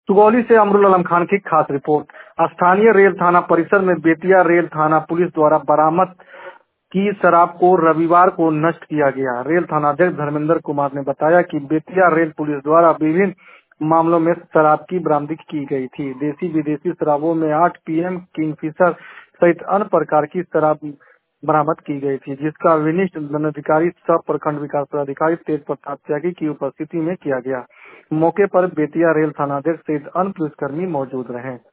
सुगौली से अमरुल आलम खान की खास रिपोर्ट। स्थानीय रेल थाना परिसर में बेतिया रेल थाना पुलिस द्वारा बरामद की शराब को रविवार को नष्ट किया गया। रेल थानाध्यक्ष धर्मेंद्र कुमार ने बताया कि बेतिया रेल पुलिस द्वारा विभिन्न मामलों में शराब की बरामदगी की गई थी। देसी विदेशी शराबों में 8 PM किंगफिशर सहित अन्य प्रकार की शराब बरामद की गई थी, जिसका विशिष्ट दंडाधिकारी सह प्रखंड विकास पदाधिकारी तेज प्रताप त्यागी की उपस्थिति में किया गया। मौके पर बेतिया रेल थानाध्यक्ष सहित अन्य पुलिसकर्मी मौजूद रहे।